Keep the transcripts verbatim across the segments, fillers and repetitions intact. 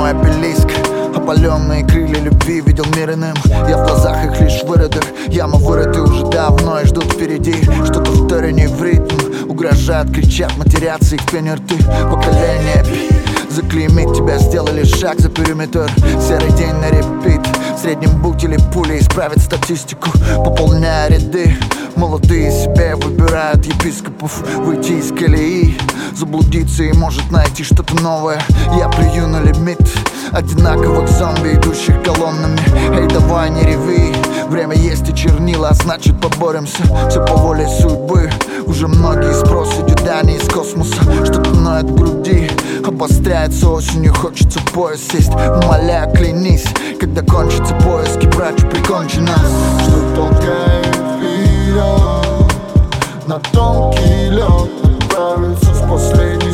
мой обелиск. Опаленные крылья любви видел мир иным. Я в глазах их лишь выродок. Ямы вырыты уже давно и ждут впереди. Что-то в торе в ритм. Угрожают, кричат, матерятся, их пение рты. Поколение пи заклеймить тебя, сделали шаг за периметр. Серый день на репит. В среднем будь или пули исправят статистику, пополняя ряды. Молодые себе выбирают епископов. Выйти из колеи, заблудиться и может найти что-то новое. Я плюю на лимит одинаковых зомби, идущих колоннами. Эй, давай не реви, время есть и чернила, значит поборемся. Все по воле судьбы. Уже многие спрос идет, да не из космоса. Что-то ноет в груди, обостряется осенью, хочется в пояс сесть. Умоляю, клянись, когда кончатся поиски, братья, прикончи нас. Что толкает вперед на тонкий лед, отправиться с последней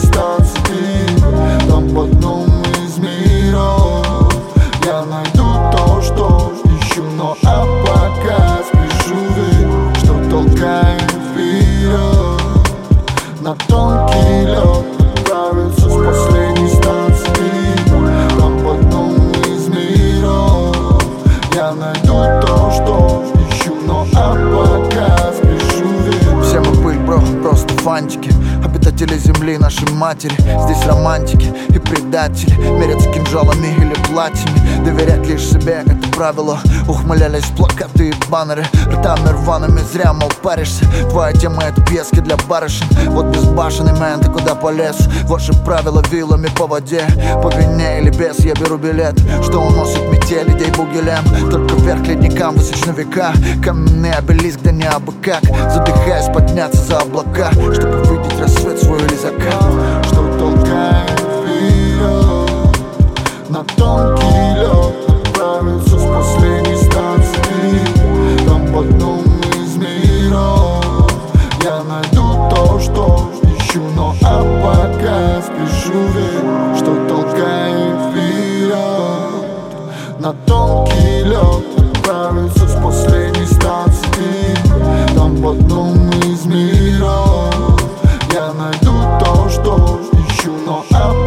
станции. Там в одном из миров я найду то, что ищу, но а пока спешу ведь. Что толкает вперед на тонкий лед, отправиться с последней станции. Там в одном из миров я найду то, что ищу, но а пока спешу ведь. Все мы пыль, бро, просто фантики. Обитатели земли, наши матери. Здесь романтики и предатели. Мерятся кинжалами или платьями. Доверять лишь себе — это правило. Ухмылялись плакаты и баннеры. Ртами рваными зря, мол, паришься. Твоя тема — это пьески для барышень. Вот безбашенный мэн, ты куда полез? Ваши правила вилами по воде. По вине или без я беру билет. Что уносит метель, идей бугелем. Только вверх ледникам высечены века. Каменный обелиск, да не абы как. Задыхаясь подняться за облака, чтобы видеть рассвет свой или закат. Что толкает вперед на тонкий лед, отправиться с последней станции. Там в одном из миров я найду то, что ищу, но а пока спешу ведь. Что толкает вперед на тонкий лед, отправиться с последней станции. Там в одном из миров я найду то, что ищу, но а